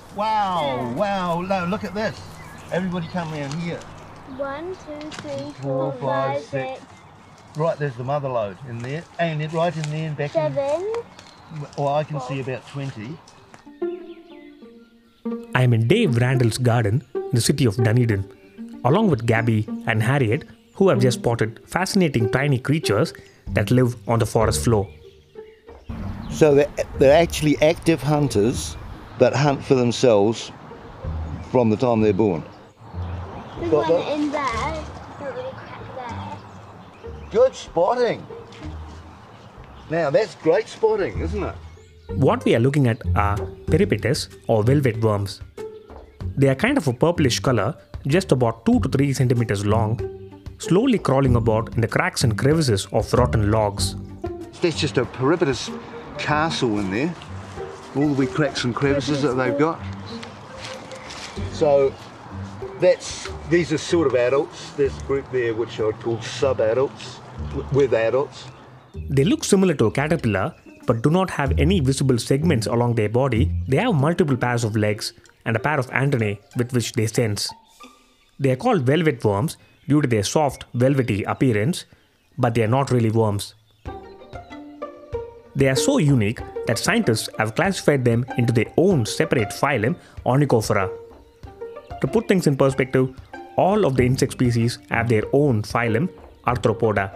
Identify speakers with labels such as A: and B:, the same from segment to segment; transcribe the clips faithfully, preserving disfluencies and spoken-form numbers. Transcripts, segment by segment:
A: Wow, wow, no, look at this. Everybody come around here.
B: One, two, three,
A: Four,
B: four,
A: five,
B: five,
A: six.
B: six,
A: Right, there's the mother lode in there. And it right in there and back
B: seven.
A: in. Well, I can see about twenty.
C: I am in Dave Randall's garden in the city of Dunedin, along with Gabby and Harriet, who have just spotted fascinating tiny creatures that live on the forest floor.
A: So they're, they're actually active hunters that hunt for themselves from the time they're born.
B: There's
A: Got
B: one
A: that?
B: in there. That little crack there.
A: Good spotting. Now that's great spotting, isn't it?
C: What we are looking at are peripatus or velvet worms. They are kind of a purplish color, just about two to three centimeters long, slowly crawling about in the cracks and crevices of rotten logs.
A: That's just a peripatus castle in there. All the wee cracks and crevices that they've got. So that's these are sort of adults. There's a group there which are called sub-adults with adults.
C: They look similar to a caterpillar, but do not have any visible segments along their body. They have multiple pairs of legs and a pair of antennae with which they sense. They are called velvet worms due to their soft, velvety appearance, but they are not really worms. They are so unique that scientists have classified them into their own separate phylum, Onychophora. To put things in perspective, all of the insect species have their own phylum, Arthropoda.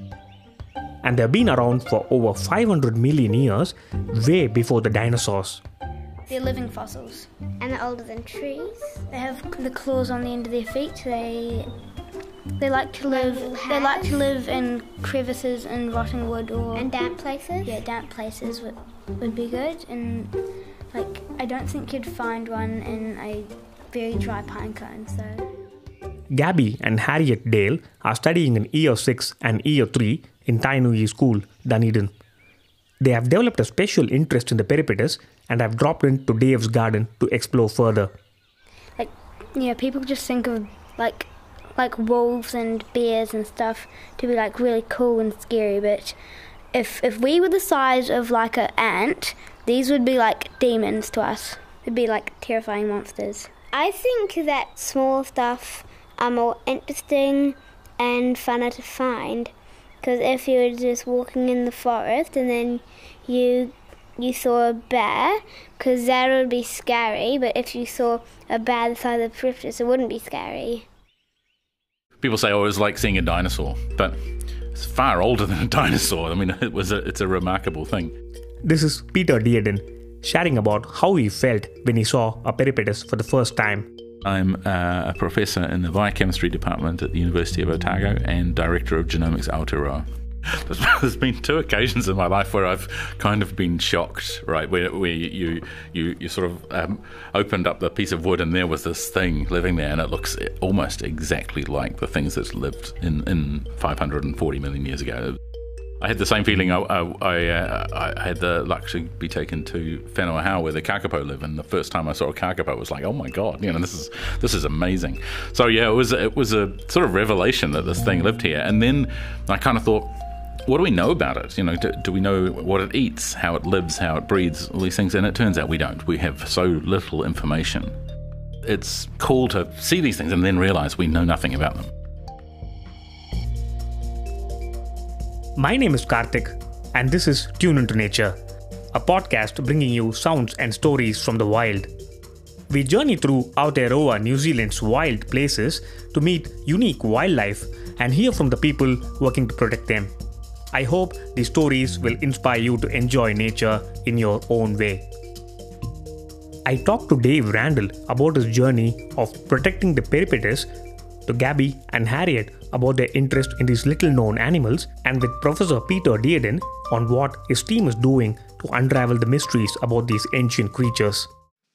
C: And they have been around for over five hundred million years, way before the dinosaurs.
D: They're living fossils.
B: And they're older than trees.
D: They have the claws on the end of their feet. They they like to live.
B: little
D: They like to
B: hairs.
D: live in crevices and rotting wood or
B: And damp places.
D: yeah, damp places would would be good. And like I don't think you'd find one in a very dry pine cone. So
C: Gabby and Harriet Dale are studying in Year six and Year three in Tainui School, Dunedin. They have developed a special interest in the peripatus and have dropped into Dave's garden to explore further.
D: like yeah, people just think of like like wolves and bears and stuff to be like really cool and scary, but if if we were the size of like an ant, these would be like demons to us. It'd be like terrifying monsters.
B: I think that small stuff are more interesting and funner to find. Because if you were just walking in the forest and then you you saw a bear, because that would be scary, but if you saw a bear the size of a peripatus, it wouldn't be scary.
E: People say, oh, it was like seeing a dinosaur, but it's far older than a dinosaur. I mean, it was a, it's a remarkable thing.
C: This is Peter Dearden sharing about how he felt when he saw a peripatus for the first time.
E: I'm uh, a professor in the biochemistry department at the University of Otago and director of genomics Aotearoa. There's been two occasions in my life where I've kind of been shocked, right? Where, where you, you you sort of um, opened up the piece of wood and there was this thing living there, and it looks almost exactly like the things that lived in, in five hundred forty million years ago. I had the same feeling. I I, I, uh, I had the luck to be taken to Whenua, where the kakapo live, and the first time I saw a kakapo, it was like, oh my god, you know, this is this is amazing. So yeah, it was it was a sort of revelation that this thing lived here, and then I kind of thought, what do we know about it? You know, do, do we know what it eats, how it lives, how it breeds, all these things? And it turns out we don't. We have so little information. It's cool to see these things and then realize we know nothing about them.
C: My name is Karthik, and this is Tune Into Nature, a podcast bringing you sounds and stories from the wild. We journey through Aotearoa, New Zealand's wild places to meet unique wildlife and hear from the people working to protect them. I hope these stories will inspire you to enjoy nature in your own way. I talked to Dave Randall about his journey of protecting the peripatus, to Gabby and Harriet about their interest in these little-known animals, and with Professor Peter Dearden on what his team is doing to unravel the mysteries about these ancient creatures.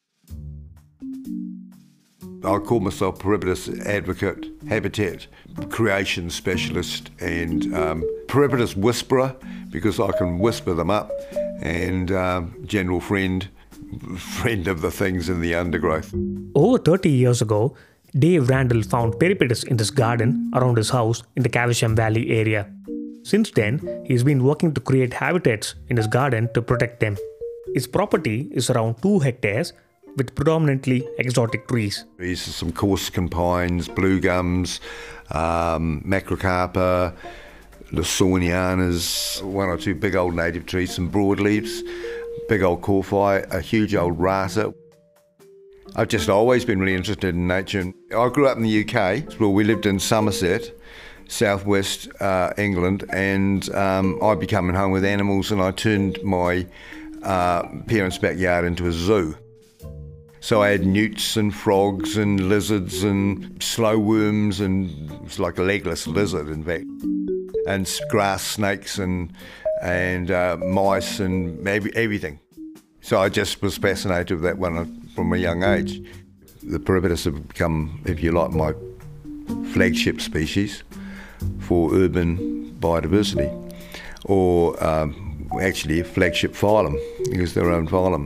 F: I call myself peripatus advocate, habitat creation specialist, and um, peripatus whisperer because I can whisper them up, and um, general friend, friend of the things in the undergrowth.
C: Over thirty years ago, Dave Randall found peripatus in this garden around his house in the Caversham Valley area. Since then, he's been working to create habitats in his garden to protect them. His property is around two hectares, with predominantly exotic trees.
F: These are some Corsican pines, blue gums, um, macrocarpa, lawsonianas, one or two big old native trees, some broadleaves, big old corfi, a huge old rata. I've just always been really interested in nature. I grew up in the U K, where we lived in Somerset, southwest uh, England, and um, I'd be coming home with animals, and I turned my uh, parents' backyard into a zoo. So I had newts and frogs and lizards and slow worms, and it was like a legless lizard, in fact, and grass snakes and and uh, mice and every, everything. So I just was fascinated with that one from a young age. The Peripatus have become, if you like, my flagship species for urban biodiversity, or um, actually a flagship phylum, because they're their own phylum.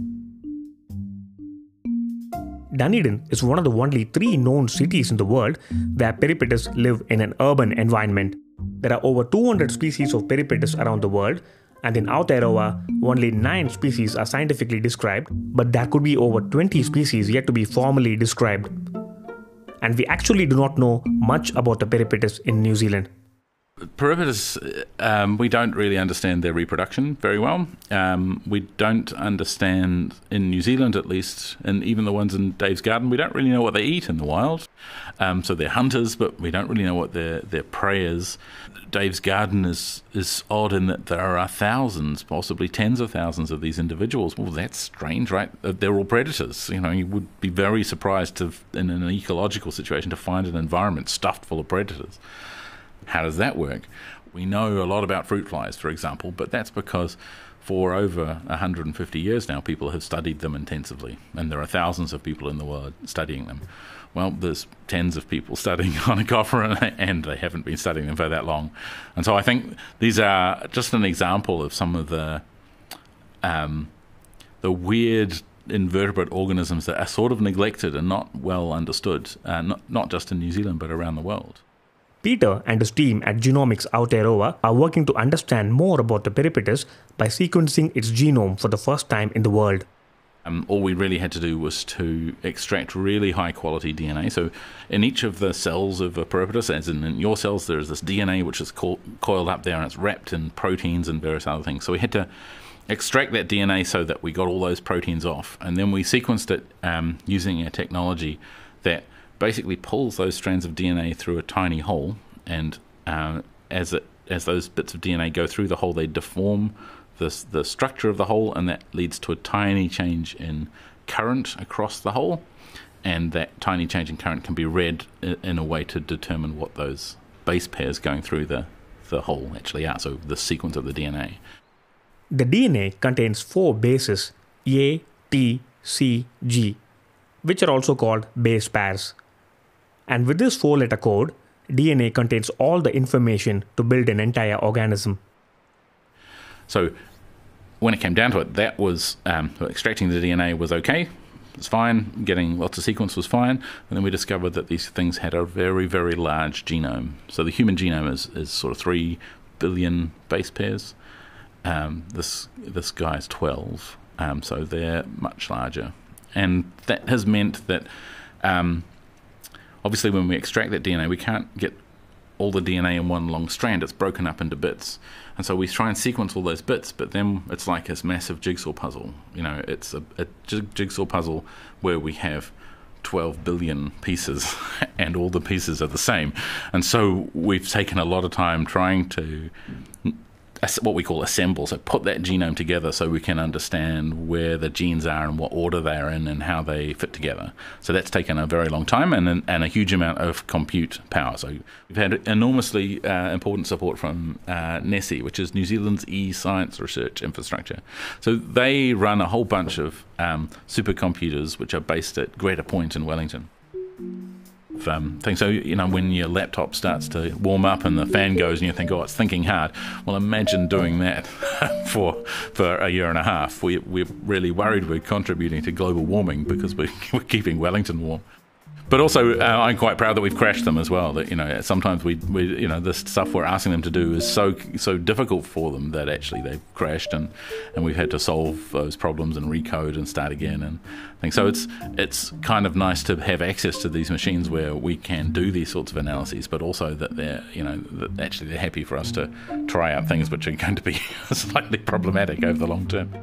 C: Dunedin is one of the only three known cities in the world where Peripatus live in an urban environment. There are over two hundred species of Peripatus around the world, and in Aotearoa, only nine species are scientifically described, but there could be over twenty species yet to be formally described. And we actually do not know much about the Peripatus in New Zealand.
E: Peripatus, um, we don't really understand their reproduction very well. Um, we don't understand, in New Zealand at least, and even the ones in Dave's Garden, we don't really know what they eat in the wild. Um, so they're hunters, but we don't really know what their, their prey is. Dave's Garden is, is odd in that there are thousands, possibly tens of thousands of these individuals. Well, that's strange, right? They're all predators. You know, you would be very surprised to, in an ecological situation, to find an environment stuffed full of predators. How does that work? We know a lot about fruit flies, for example, but that's because for over one hundred fifty years now, people have studied them intensively, and there are thousands of people in the world studying them. Well, there's tens of people studying Onychophora, and they haven't been studying them for that long. And so I think these are just an example of some of the um, the weird invertebrate organisms that are sort of neglected and not well understood, uh, not, not just in New Zealand, but around the world.
C: Peter and his team at Genomics Aotearoa are working to understand more about the Peripatus by sequencing its genome for the first time in the world.
E: Um, all we really had to do was to extract really high quality D N A. So in each of the cells of a Peripatus, as in, in your cells, there is this D N A which is co- coiled up there, and it's wrapped in proteins and various other things. So we had to extract that D N A so that we got all those proteins off, and then we sequenced it um, using a technology that basically pulls those strands of D N A through a tiny hole, and uh, as it as those bits of D N A go through the hole, they deform the the structure of the hole, and that leads to a tiny change in current across the hole, and that tiny change in current can be read in, in a way to determine what those base pairs going through the the hole actually are. So the sequence of the D N A.
C: The D N A contains four bases, A, T, C, G, which are also called base pairs. And with this four-letter code, D N A contains all the information to build an entire organism.
E: So when it came down to it, that was um, extracting the D N A was okay. It's fine. Getting lots of sequence was fine. And then we discovered that these things had a very, very large genome. So the human genome is, is sort of three billion base pairs. Um, this this guy's twelve. Um, so they're much larger. And that has meant that um, obviously when we extract that D N A, we can't get all the D N A in one long strand. It's broken up into bits. And so we try and sequence all those bits, but then it's like this massive jigsaw puzzle. You know, it's a, a jigsaw puzzle where we have twelve billion pieces and all the pieces are the same. And so we've taken a lot of time trying to what we call assemble, so put that genome together so we can understand where the genes are and what order they're in and how they fit together. So that's taken a very long time and and a huge amount of compute power. So we've had enormously uh, important support from uh, NESI, which is New Zealand's e-science research infrastructure. So they run a whole bunch of um, supercomputers which are based at Greater Point in Wellington. Um, thing. So, you know, when your laptop starts to warm up and the fan goes and you think, oh, it's thinking hard. Well, imagine doing that for for a year and a half. We, we're really worried we're contributing to global warming because we're, we're keeping Wellington warm. But also, uh, I'm quite proud that we've crashed them as well. That, you know, sometimes we, we, you know, the stuff we're asking them to do is so so difficult for them that actually they've crashed, and, and we've had to solve those problems and recode and start again and things. So it's it's kind of nice to have access to these machines where we can do these sorts of analyses, but also that they're, you know, that actually they're happy for us to try out things which are going to be slightly problematic over the long term.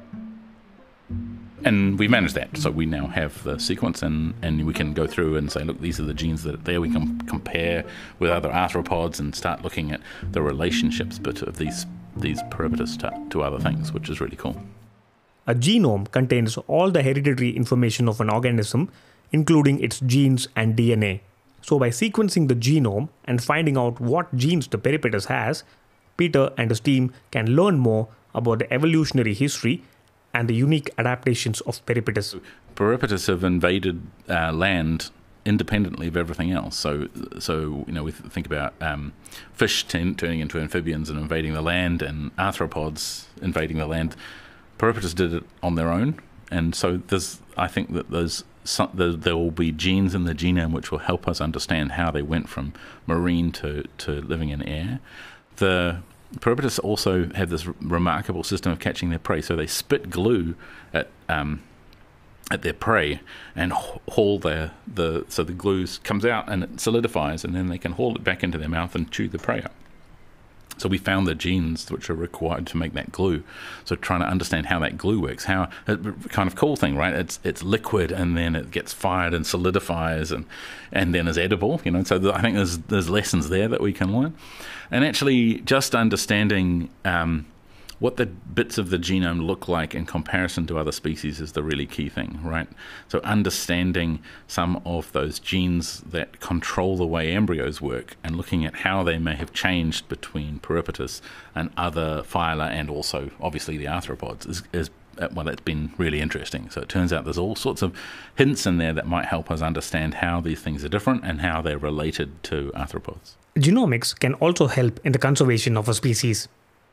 E: And we've managed that, so we now have the sequence, and, and we can go through and say, look, these are the genes that are there. We can compare with other arthropods and start looking at the relationships of these these Peripatus to, to other things, which is really cool.
C: A genome contains all the hereditary information of an organism, including its genes and D N A. So by sequencing the genome and finding out what genes the Peripatus has, Peter and his team can learn more about the evolutionary history and the unique adaptations of Peripatus.
E: Peripatus have invaded uh, land independently of everything else. So, so you know, we think about um, fish t- turning into amphibians and invading the land, and arthropods invading the land. Peripatus did it on their own, and so there's, I think that there's some, there, there will be genes in the genome which will help us understand how they went from marine to, to living in air. The Peripatus also have this r- remarkable system of catching their prey. So they spit glue at um, at their prey and ha- haul their the so the glue comes out and it solidifies, and then they can haul it back into their mouth and chew the prey up. So we found the genes which are required to make that glue. So trying to understand how that glue works, how a kind of cool thing, right? It's it's liquid and then it gets fired and solidifies and and then is edible. You know, so th- I think there's there's lessons there that we can learn, and actually just understanding um, what the bits of the genome look like in comparison to other species is the really key thing, right? So understanding some of those genes that control the way embryos work and looking at how they may have changed between Peripatus and other phyla, and also obviously the arthropods is, is well, it's been really interesting. So it turns out there's all sorts of hints in there that might help us understand how these things are different and how they're related to arthropods.
C: Genomics can also help in the conservation of a species.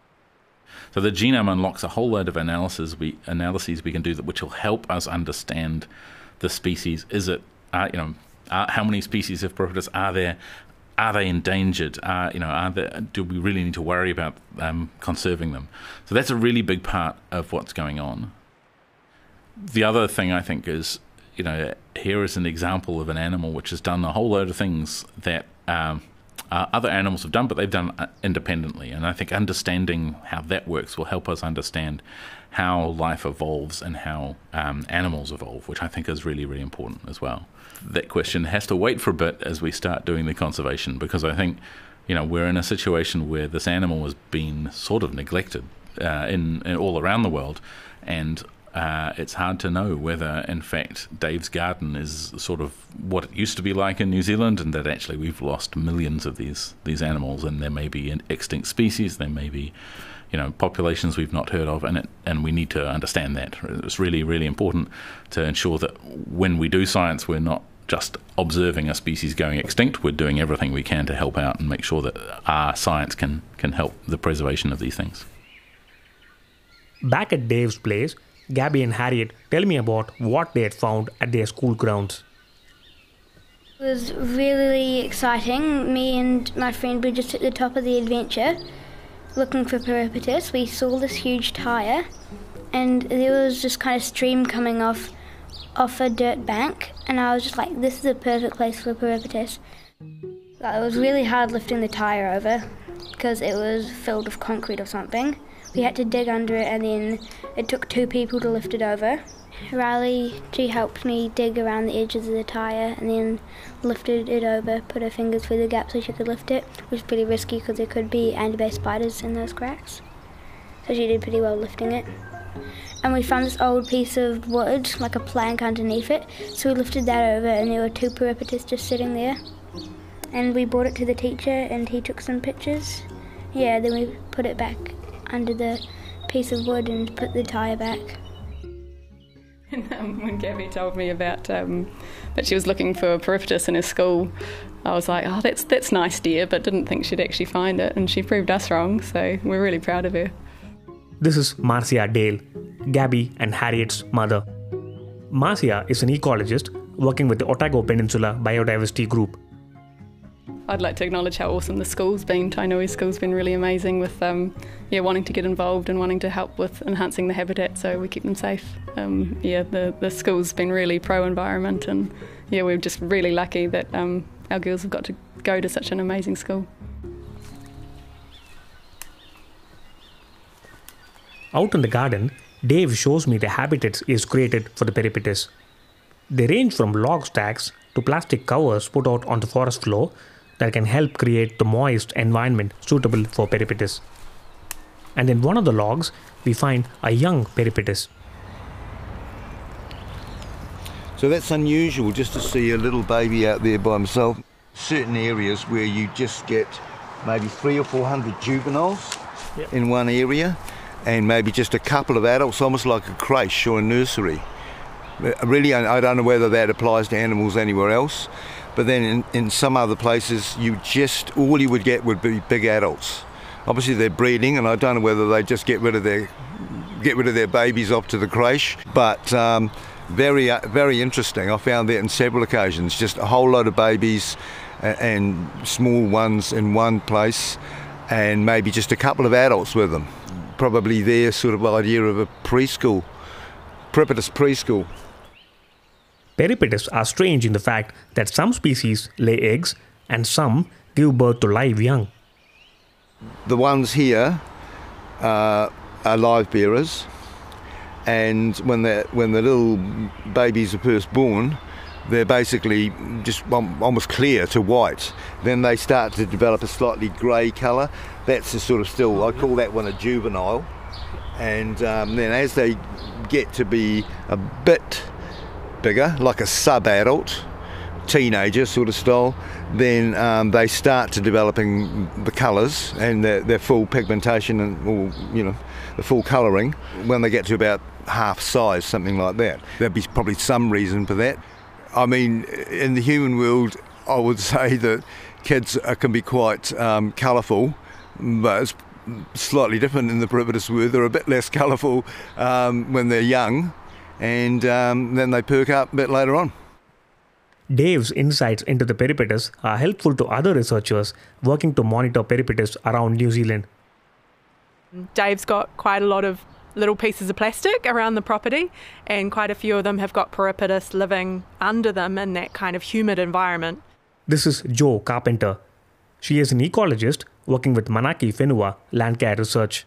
E: So the genome unlocks a whole load of analysis we analyses we can do that, which will help us understand the species. Is it, uh, you know, uh, how many species of Peripatus are there? Are they endangered? Uh, you know, are there, do we really need to worry about um, conserving them? So that's a really big part of what's going on. The other thing I think is, you know, here is an example of an animal which has done a whole load of things that um, Uh, other animals have done, but they've done uh, independently. And I think understanding how that works will help us understand how life evolves and how um, animals evolve, which I think is really, really important as well. That question has to wait for a bit as we start doing the conservation, because I think, you know, we're in a situation where this animal has been sort of neglected uh, in, in all around the world, and Uh, it's hard to know whether, in fact, Dave's Garden is sort of what it used to be like in New Zealand, and that actually we've lost millions of these these animals, and there may be extinct species, there may be, you know, populations we've not heard of, and it, and we need to understand that. It's really, really important to ensure that when we do science, we're not just observing a species going extinct. We're doing everything we can to help out and make sure that our science can, can help the preservation of these things.
C: Back at Dave's place, Gabby and Harriet tell me about what they had found at their school grounds.
D: It was really exciting. Me and my friend were just at the top of the adventure looking for Peripatus. We saw this huge tyre, and there was this kind of stream coming off off a dirt bank, and I was just like, this is a perfect place for Peripatus. Like, it was really hard lifting the tyre over because it was filled with concrete or something. We had to dig under it, and then it took two people to lift it over. Riley, she helped me dig around the edges of the tyre and then lifted it over, put her fingers through the gap so she could lift it, which was pretty risky because there could be antibase spiders in those cracks. So she did pretty well lifting it. And we found this old piece of wood, like a plank underneath it, so we lifted that over, and there were two Peripatus just sitting there. And we brought it to the teacher, and he took some pictures. Yeah, then we put it back under the piece of wood and put the tyre back.
G: And um, when Gabby told me about um, that she was looking for Peripatus in her school, I was like, oh, that's that's nice, dear, but didn't think she'd actually find it, and she proved us wrong, so we're really proud of her.
C: This is Marcia Dale, Gabby and Harriet's mother. Marcia is an ecologist working with the Otago Peninsula Biodiversity Group.
G: I'd like to acknowledge how awesome the school's been. Tainui School's been really amazing with um, yeah, wanting to get involved and wanting to help with enhancing the habitat so we keep them safe. Um, yeah, the, the school's been really pro-environment, and yeah, we're just really lucky that um, our girls have got to go to such an amazing school.
C: Out in the garden, Dave shows me the habitats he has created for the peripatus. They range from log stacks to plastic covers put out on the forest floor that can help create the moist environment suitable for peripatus. And in one of the logs, we find a young peripatus.
A: So that's unusual, just to see a little baby out there by himself. Certain areas where you just get maybe three or four hundred juveniles yep. in one area, and maybe just a couple of adults, almost like a creche or a nursery. Really, I don't know whether that applies to animals anywhere else, but then in, in some other places, you just, all you would get would be big adults. Obviously they're breeding, and I don't know whether they just get rid of their get rid of their babies off to the creche, but um, very, uh, very interesting. I found that in several occasions, just a whole load of babies and, and small ones in one place, and maybe just a couple of adults with them. Probably their sort of idea of a preschool, peripatus preschool.
C: Peripatus are strange in the fact that some species lay eggs and some give birth to live young.
A: The ones here uh, are live bearers, and when the when the little babies are first born, they're basically just almost clear to white. Then they start to develop a slightly grey colour. That's a sort of still, I call that one a juvenile. And um, then as they get to be a bit bigger, like a sub-adult, teenager sort of style, then um, they start to developing the colours and their, their full pigmentation and, or, you know, the full colouring when they get to about half size, something like that. There'd be probably some reason for that. I mean, in the human world, I would say that kids are, can be quite um, colourful, but it's slightly different in the peripatus world. They're a bit less colourful um, when they're young, and um, then they perk up a bit later on.
C: Dave's insights into the peripatus are helpful to other researchers working to monitor peripatus around New Zealand.
H: Dave's got quite a lot of little pieces of plastic around the property, and quite a few of them have got peripatus living under them in that kind of humid environment.
C: This is Jo Carpenter. She is an ecologist working with Manaki Whenua Landcare Research.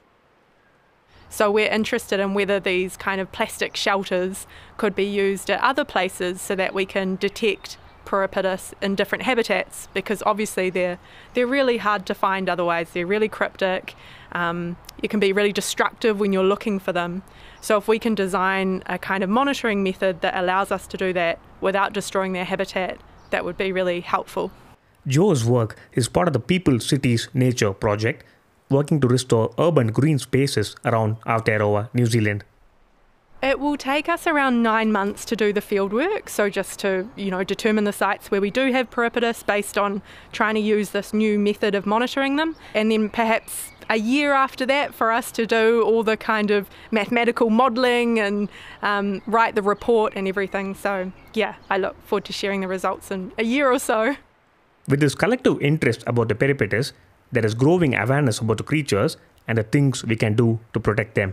H: So we're interested in whether these kind of plastic shelters could be used at other places so that we can detect peripatus in different habitats, because obviously they're they're really hard to find otherwise. They're really cryptic. Um, it can be really destructive when you're looking for them. So if we can design a kind of monitoring method that allows us to do that without destroying their habitat, that would be really helpful.
C: Jo's work is part of the People Cities Nature project, working to restore urban green spaces around Aotearoa, New Zealand.
H: It will take us around nine months to do the field work, so just to, you know, determine the sites where we do have peripatus based on trying to use this new method of monitoring them, and then perhaps a year after that for us to do all the kind of mathematical modelling and um, write the report and everything. So yeah, I look forward to sharing the results in a year or so.
C: With this collective interest about the peripatus, there is growing awareness about the creatures and the things we can do to protect them.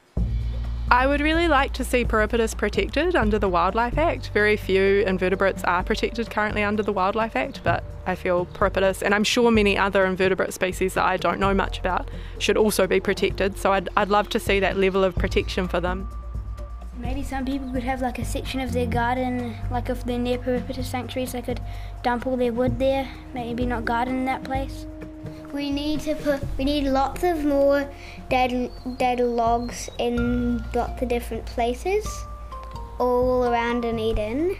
H: I would really like to see peripatus protected under the Wildlife Act. Very few invertebrates are protected currently under the Wildlife Act, but I feel peripatus, and I'm sure many other invertebrate species that I don't know much about, should also be protected. So I'd, I'd love to see that level of protection for them.
D: Maybe some people could have like a section of their garden, like if they're near peripatus sanctuaries, they could dump all their wood there, maybe not garden in that place.
B: We need to put. We need lots of more dead dead logs in lots of different places, all around Dunedin.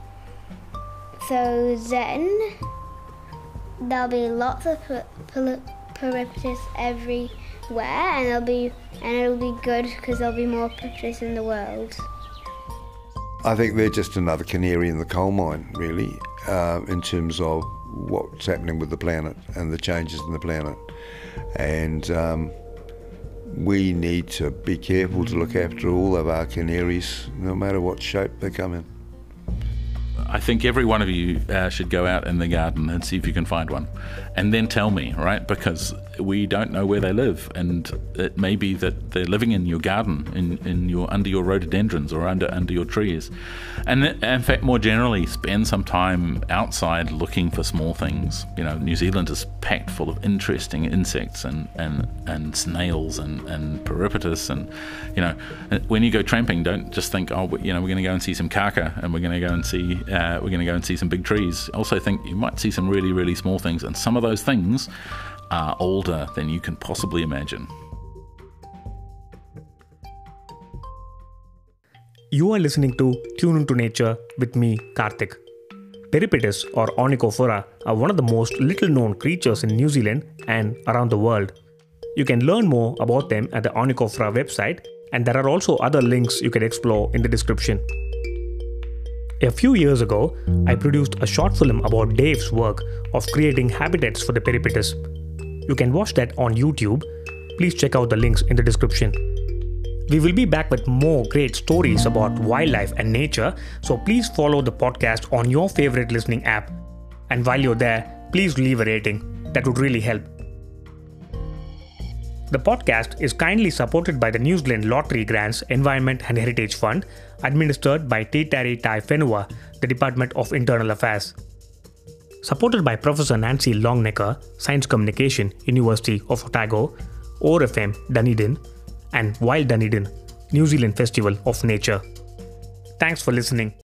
B: So then there'll be lots of peripatus everywhere, and there'll be and it'll be good because there'll be more peripatus in the world.
F: I think they're just another canary in the coal mine, really, uh, in terms of what's happening with the planet and the changes in the planet. And um, we need to be careful to look after all of our canaries, no matter what shape they come in.
E: I think every one of you uh, should go out in the garden and see if you can find one, and then tell me, right? Because we don't know where they live, and it may be that they're living in your garden, in, in your under your rhododendrons or under under your trees. And in fact, more generally, spend some time outside looking for small things. You know, New Zealand is packed full of interesting insects and and, and snails and, and peripatus, and you know, when you go tramping, don't just think, oh, you know, we're going to go and see some kaka, and we're going to go and see uh, we're going to go and see some big trees. Also think you might see some really, really small things, and some of those things are older than you can possibly imagine.
C: You are listening to Tune Into Nature with me, Karthik. Peripatus or Onychophora are one of the most little-known creatures in New Zealand and around the world. You can learn more about them at the Onychophora website, and there are also other links you can explore in the description. A few years ago, I produced a short film about Dave's work of creating habitats for the peripatus. You can watch that on YouTube. Please check out the links in the description. We will be back with more great stories about wildlife and nature, so please follow the podcast on your favorite listening app. And while you're there, please leave a rating. That would really help. The podcast is kindly supported by the New Zealand Lottery Grants Environment and Heritage Fund, administered by Te Tari Tai Whenua, the Department of Internal Affairs. Supported by Professor Nancy Longnecker, Science Communication, University of Otago, O R F M Dunedin, and Wild Dunedin, New Zealand Festival of Nature. Thanks for listening.